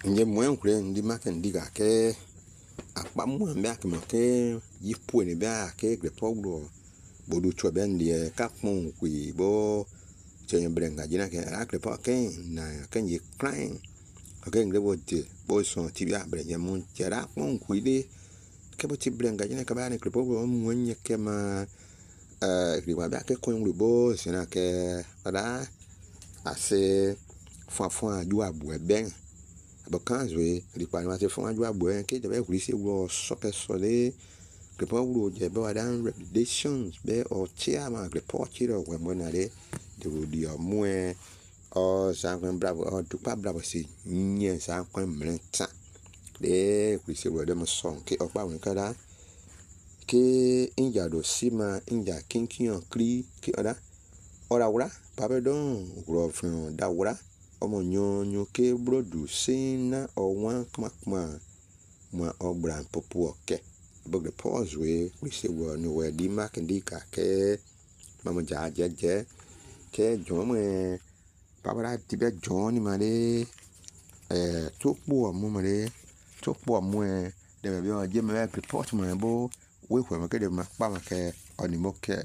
nje mwen kure ndi maken diga ke akpa mwen mbea ke ke yipu ne bea ke grepo glo bodu chwa ben die kapmon kwi bo chenye brenga jina ke akrepo ke na kenye crying ke ngrebo de bo son tibia brenye mun chera mon kwi de ke bo tibrenga jina ka ba ne grepo glo mwen ke ma riwa bea ke kon bo sina ke ada ase fafan ju abu ben abakanzwe ripa na te fon ju abu en ke de be kuri se wo sope sole grepo glo je be wadan reputations be o chairman grepo chiro we monare de wodia mwe o sankwen bravo o tupa bravo si nye sankwen mrenta de kuri se wo de mo son ke opa wen kada ke inja do sima inja kinkion kri ke ora ora pabe don gro fun da ora omo nyonyo ke brodu sina o wan kma ma obran popo oke bogre pause we se wo no we di mark ndika ke mama jaje ke jomo babara tibe joni mare topo mo mare topo mo de be o je me report mo bo we ko me ke de ma pa ma ke oni mo ke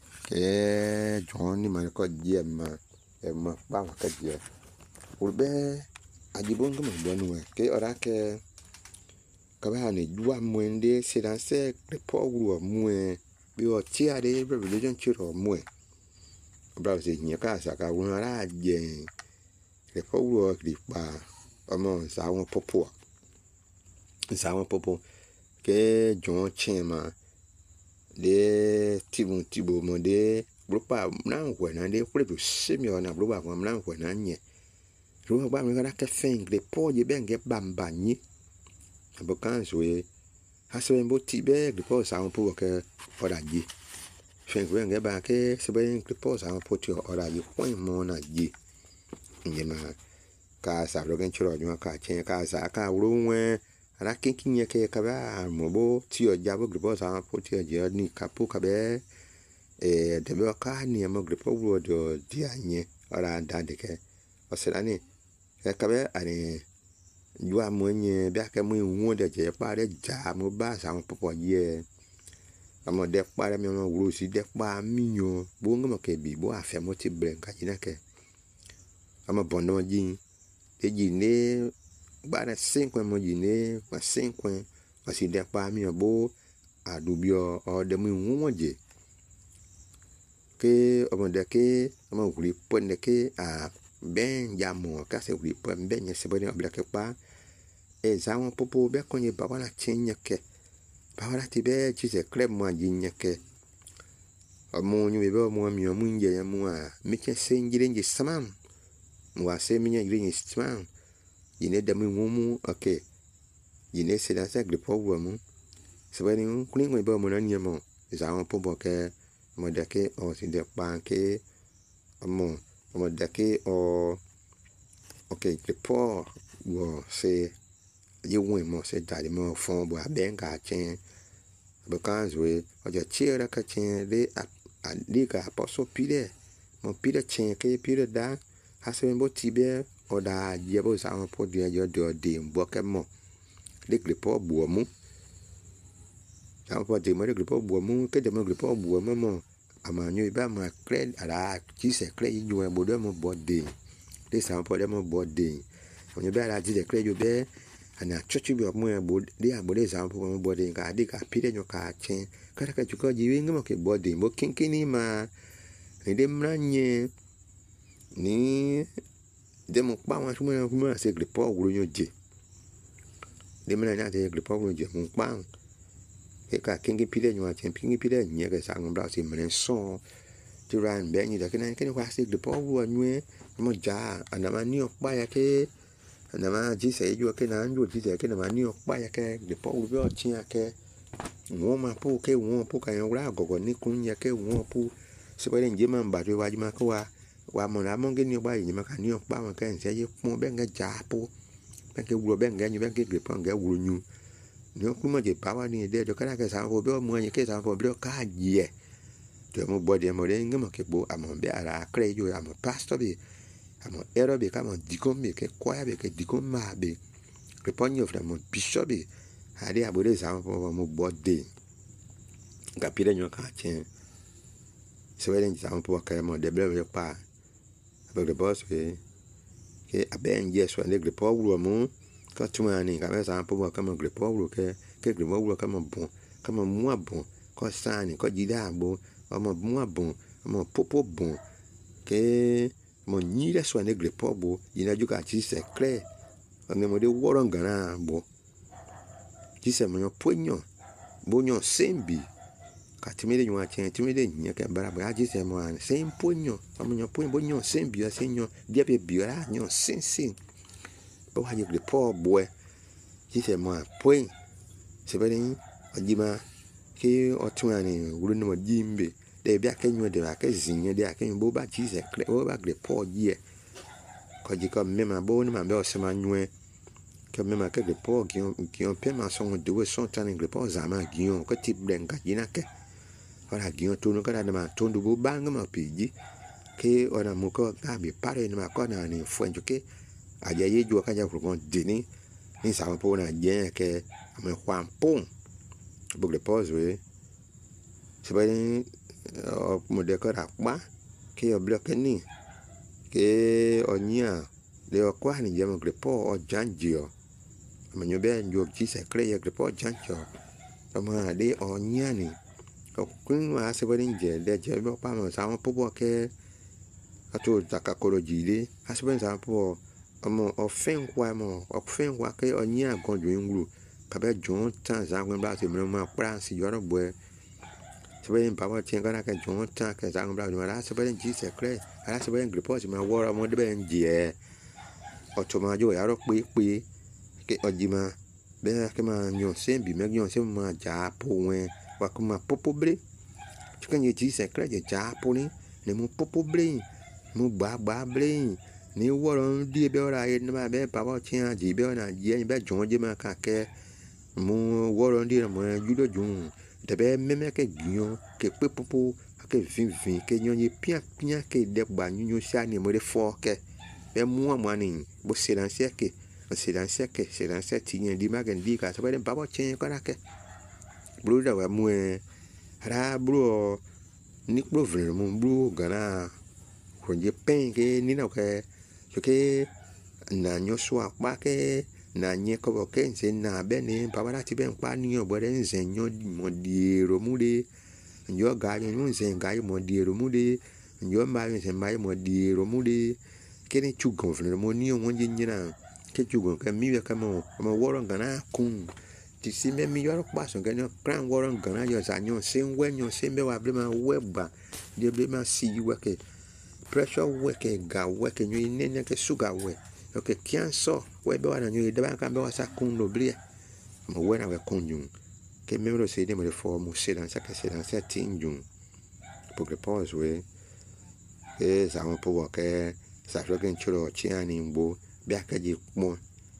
joni mare ko je ma ma pa ma ke je urbe ajibongo mo bonu ke ora ke kabane dua mwende sedanse report mwe bi o tiare religion chiro mwe browse nyaka saka wonara je report ripa omo sawon popo ke jon chema de tibo mo de grupa na nkwe na de prebu semio na grupa kwa na nkwe na nye ro ba mi ga ka feng report je benge bambanyi abokanzwe hasen bo tibe report sawon popo ke oraji feng wenge ba ke sebe report sawon popo oraji point mo na ji nyema ka sa rogen chiro nwa ka chen ka sa ka wruwe ara kinkinye ke ka ba mo bo ti o jabo report sawon popo je ni kapu ka be de be ka ni mo report wo do di anye ora dande ke o serani ka be ani jua mwenye bia ke mwe wonde je pare ja mo ba sa mo popo ye amo de pare mi mo wuro si de pa minyo bo ngamo ke bi bo afa mo ti brenka jina ke amo bondo jin e jine ba na 5 mo jine pa 5 pa si de pa mi bo adubio o de mwe wonde ke amo de ke amo wuri ponde ke a ben jamo ka se wuri pon ben ye se bo ne obla ke pa zawon popo be konye baba na chinya ke baba ti be chi se kleb mo jinya ke omo nyu be mo mi omu nje ya mo a mi che senjire nje samam mo a se mi nya nje samam yine da mi mumu okay yine se da sa grepo wo mu se ba ni kuni ngo be mo na nya mo zawon popo ke mo da ke o si de pa ke omo da ke o okay grepo wo se you win mo se dali mo fon bo abenga chen bakanzwe o ja chira ka chen de adika poso pide mo pide chen ke pide da hasen bo tibe o da je bo sa mo po de jo de mbo ke mo de gripo bo mu sa po de mo de gripo bo mu ke de mo gripo bo mo amanyo iba ma cred ala chi se cred ju e bo de mo bo de sa po de mo bo de onye be ala ji de cred ju be ana chochi bi mo bo de abode za mo bode ga de ka pide nyo ka chen kara ka chuko jiwe ngamo ke bode mo kinkini ma de mranye ni de mo pa wa sumo se gripo wuro nyo je de mranya de gripo wuro je mo pa e ka kingi pide nyo chen kingi pide nye ke sa ngom se mren so ti ran be ni da ken wa se gripo wuro nyo mo ja ana ma ni opa ya ke na ma ji se ju ke na nju ji se ke na ma ni opa ya ke de po u bi chin ya ke won ma po ke won po ka yan ra gogo ni kun ya ke won po se ba nje ma ba wa ji ma ko wa mo na mo nge ni opa yi ma ka ni opa ma ke nse ye pon be nga ja po be ke wuro be nga nyu be ke gbe po nga wuro nyu ni o ku mo je pa wa ni de jo ka ke sa fo be mo yin ke sa fo be ka je to mo bo de mo de ngemo ke bo amo be ara krejo amo pastor be amo ero be kama dikom be ke kwaya be ke dikom ma be Griponio fra mon bishobi. Ade abode za mo bode. Kapire nyo ka chen. Se weden za mo ka mo de ble pa. Abog de boss we. Ke aben yeso ne gripo wo mo. Ka tuma ni ka be za po ka mo gripo wo ke gripo wo ka mo bon. Ka mo mo bon. Ko sani ko jida bo. Mo mo bon. Mo popo bon. Ke mo nyira so ne gripo bo. Ina juga chi se clear. On mo de woron gana bo. Jise mo nyo ponyo. Bo nyo sembi. Ka timide nyo achen timide nya ke bara ba jise mo an sem ponyo. Mo nyo ponyo bo nyo sembi a senyo. Dia be biora nyo sin. Bo ha yegre po bo. Jise mo an pon. Se beden ajima ke otuani wuru no jimbe. De bia ke nyo de ba ke zinye de ke bo ba jise kle bo ba gre po ye. Ko jiko mema bo ni ma be o se ma nyo. Que même que le port qui ont paiement son de son tan le port zama guion que type blenka gina ke voilà guion tonu kada na tondu bo banga ma piji ke ona muko gabi pare na ko na ni fuenjo ke aja ye jo ka ja ko dini ni sa po na je ke ame kwam pon bo le port we se ba ni mo de ko ra pa ke o block ni ke onya le kwa ni je mo le port o janjio Manyo be njo jise kle ye gripo jancho. Ama de onyani. Ko kun wa se bodin je de je bo pa mo sa mo popo ke ato takakoro jide. Asben sa po omo ofen kwa mo ofen kwa ke onya gonjo nguru. Ka be jon tan za ngwen bla se mo ma pra si yoro boy. Se bodin pa mo tien kana ke jon tan ke za ngwen bla no ra se bodin jise kle. Ara se bodin gripo si ma wora mo de be nje. Otoma jo ya ro pe ke ojima be ke ma nyo sembi me nyo sem ma ja po wen wa kuma popo bre chukan ye ji se kra je ja po ni ne mu popo bre mu ba bre ni woron di be ora ye na be pa ba chen ji be na je be jon je ma ka ke mu woron di mo judo jun de be meme ke gyon ke pe popo ke vin ke nyo ye pia ke de gba nyo sha ni mo de fo ke be mu amani bo silencer ke c'est dans cette tigne di magendi ka so ben babo chen ko na ke bru da wa mu ra bru ni bru vre mu bru gana ko je pen ke ni na ke so ke na nyo so pa ke na nye ko bo ke se na be ni baba la ti ben pa ni o bo de nze nyo mo di ro mu de nyo ga nyo nze ga mo di ro mu de nyo ma nze ma mo di ro mu de ke ni chu gon vre mo ni o mo je nyina que jugo que mi ve como woron gana kun ti si me mi yoro paso que no cran woron gana yo zanyo sin wenyo sin be wa blema weba de blema si we que pressure we que ga we que nyi nene que sugar we o que kian so we be wa na nyi de ba kan be wa sa kun no blia mo we na we kunjun que me lo se de mo de forme c'est dans ça que c'est dans cette tinjun pour que pause we e za mo po que sa flo que nchuro chiani mbo bia ka ji mo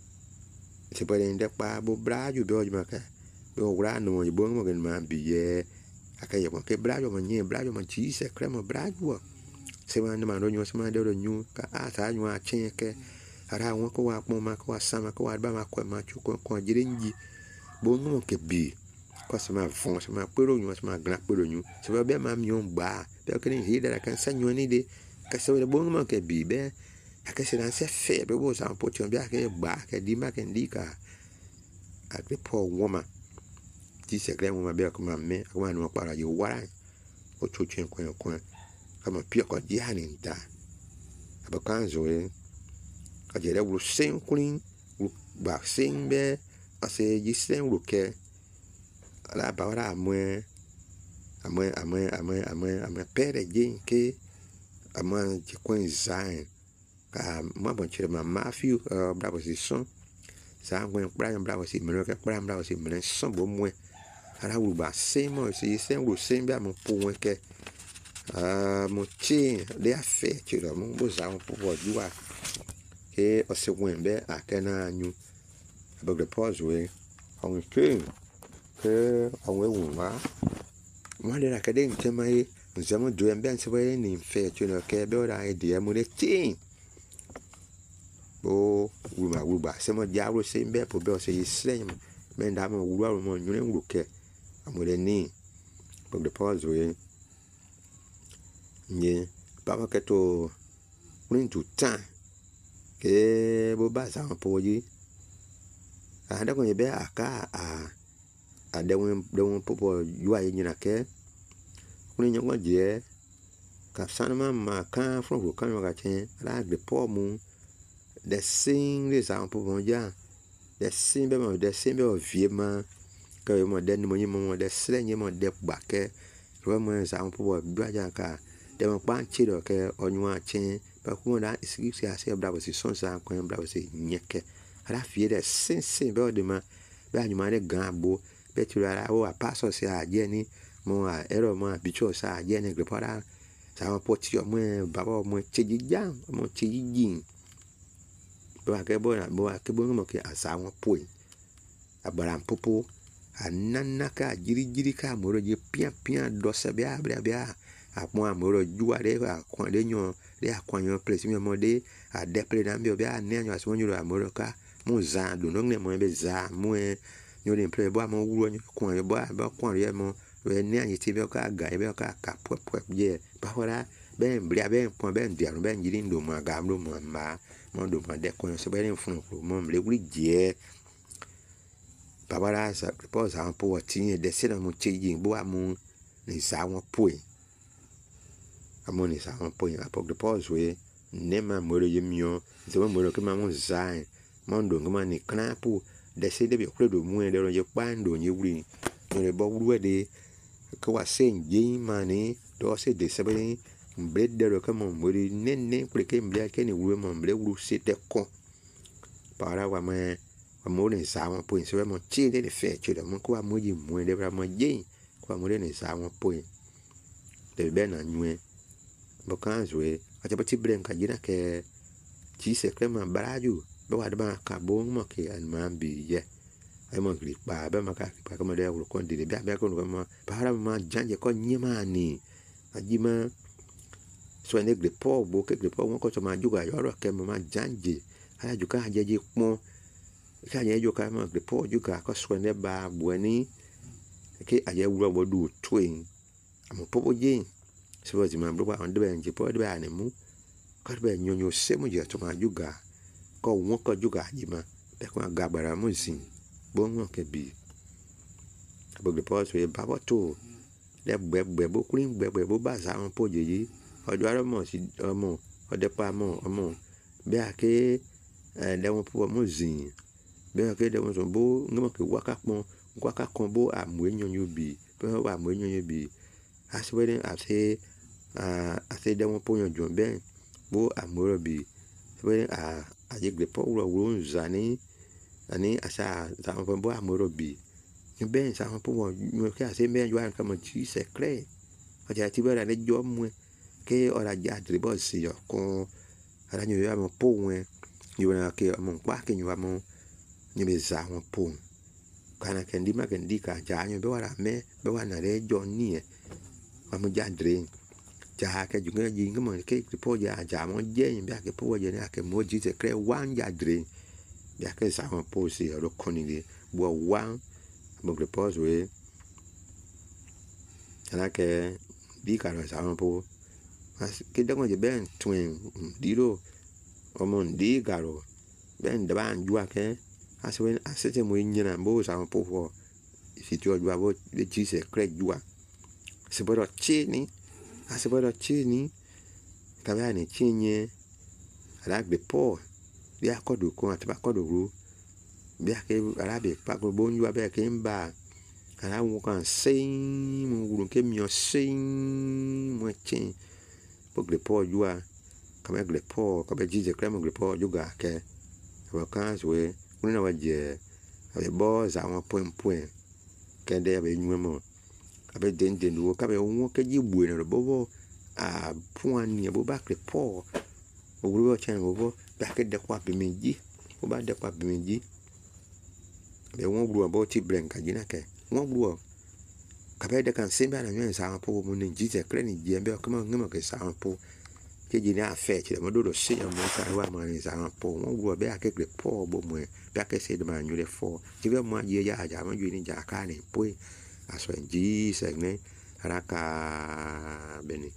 se pode inde pa bo brajo be ojma ka bo gra no mo bo mo gen ma biye aka ye ko ke brajo mo nye brajo mo chi se kremo brajo se ma ma ro nyo se ma de ro nyu ka a sa nyu a chen ke ara won ko wa mo ma ko wa sama ko wa ba ma ko ma chu ko jire nji bo mo ke bi ko se ma fon se ma pero nyu se ma gra pero nyu se be ma mi on ba be ke ni hida kan sa nyu ni de ka se bo mo ke bi be que c'est dans ces faits de vos emportions bien que bah que dit ma qu'indica à que pour woman dit c'est clair moi bien comme mais comment nous parle yo wara o chuchen coin comme pire que diane ta aba kan zoe ka jere wu sen kulin wu ba sen be ase yi sen wu ke ala ba wara amwe pere jin ke amwe ji coin zain moi bon chere ma Matthew bravo si son sa ngwen bravo si meno ke bravo si meno son bo mwe ara wu ba se mo si se wu se bia mo po wen ke mo chi de afe chiro mo bo za mo po jua ke o se wen be akena nyu abog de pause we on ke on we wu ma mo de la ke de ntema e nzamo do en ben se we ni fe chiro ke be ora e de mo de tin bo wuma wuba sema jawo se mbe po be se yislen men da mo wuwa mo nyune wuke amore ni po de pause we nye baba keto kunin tu tan ke bo ba sa po yi ada ko be aka a de won popo yuwa yi nyina ke kunin nyo je ka sanama ma kan from ko kan ga chen la de po mu de sing les sa popo ja de sing be vie ma que mo de mo yi mo de slenye mo de ba ke ro mo sa popo dwa ja ka de mo pan chi do ke onwa chen ba ku na isi si ase bravo si son sa ko bravo si nyeke ala fie de sin be de ma ba nyuma de gambo be ti ra o a paso si a je ni mo a ero mo a bicho sa je ni grepara sa mo poti mo baba mo cheji jan mo cheji jin ba ke bo na bo ke bo mo ke asa won poi abaran popo anana ka jiri ka moro je pian do se bia apon amoro juwa de akon de nyon de akon yon place mi mo de a de ple na bi bia ne anyo aso nyuro amoro ka mo za do no ne mo be za mo nyo de ple bo mo wuro nyo kon ye bo kon ye mo we ne anyi ti be ka ga be ka pop je ba hora be mbria be pon be ndiaro be njiri ndo mo ga mro mo ma mo do mo de kon se be fun mo mle wuri je babara sa pose un po tin de se na mo cheji bo amu ni sa won po amoni sa won po apok de pose we ne ma mo re yemio se mo ro ke ma mo zai mo ndo ngama ni knapu de se de bi kure do mu de ro je pa ndo ni wuri ni re bo wuri de ko wa se nje ma ni do se de se be mbre de ro ke mo ri ne kure ke mbia ke ni wuri mo mbre wuri se te ko para wa me mo ne sa won po se mo chi de fe chi de mo ko mo ji mu de bra mo je ko mo ne sa won po de be na nwe bo kan zwe ati ba ti bren ka jina ke chi se krema baraju be wa de ba ka bo mo ke an ma bi ye ai mo gri ba be ma ka ko mo de ko de be ko mo para ma janje ko nyima ni ajima so ne gri po bo ke gri po mo ko to ma juga yo ro ke mo ma janje ala juga ajeje pon ka ye yo ka ma report you ka swende ba bueni ke aye wuro bo du twin am popo je so ti ma bro on de ben je po de ba ni mu ka be nyonyo se mu je to ma juga ko won ko juga ji ma be ko ga bara mu sin bo won ke bi bo report we ba bo to de gbe bo kurin gbe bo ba sa on po je yi ojo ara mo si omo ode pa mo omo be ake de won po mo zin be ke de mo so bo ngamo ke waka kon bo amu enyonyo bi be wa amu enyonyo bi aswede ase de mo po yon jon ben bo amu ro bi we aje gbe po wo nzani ani asa za mo bo amu ro bi ni ben sa mo po wo ke ase ben jo an kamo ti secret aja ti bera ne jo mu ke ora ja dribo si yo kon ara nyo ya mo po wen yo na ke mo pa ke nyo mo ni be za won po kana kendi ma kendi ka ja nyo be wara me be wa na re jo ni e wa mo ja dre ja ke ju nge ji ngmo ke po ja mo je yin be ke po je ni ake mo ji se kre wan ja dre ya ke sa won po si ro koni ni bo wan mo gre po we ala ke bi ka ro sa won po ke de ngo je ben twin diro o mo ndi garo ben da ban ju ake aswen asete mo nyina bo sa po fo si ti ojo abo de ji se kre jua se bodo chini asebodo chini kabe ni chinye ala gbe po bi akodo ko ati akodo ru bi ake ala be pa ko bo nju abe ke mba ala wo kan sein mo wuru ke mi o sein mo chin po gbe po jua kabe gbe po kabe ji se kre mo gbe po juga ke wa kan we kuna waje abe bo za won point kende abe nyu mo abe den wo kabe won ke ji bu ene bo a point ni bo ba kre po owuro chen bo ba ke de kwa bi meji o ba de kwa bi meji be won gru bo ti bren ka jina ke won gru kabe de kan semba na nyen sa po mo ni ji se kre ni je be ko mo ngemo ke sa po che ji ne afe che mo do se mo sa wa mo ni sa po mo wo be akekre po bo mo be akese de ma nyu le fo che be mo ye ya ja mo ju ni ja ka ni po aso en Jesus ne raka beni